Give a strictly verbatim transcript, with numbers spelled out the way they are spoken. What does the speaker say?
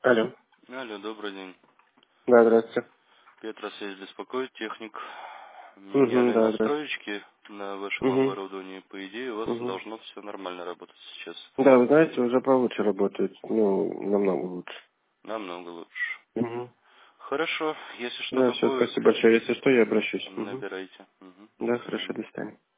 Алло. Алло, добрый день. Да, здравствуйте. Петросвязь беспокоит, техник. Угу, Меняли да, здравствуйте. настроечки на вашем Угу, оборудовании. По идее, у вас угу. должно все нормально работать сейчас. Да, вы знаете, уже получше работает. Ну, намного лучше. Намного лучше. Угу. Хорошо, если Да, что-то все, будет, спасибо большое. Если что, я обращусь. Угу. набирайте. Мгм. До Да, хорошо, свидания. до свидания.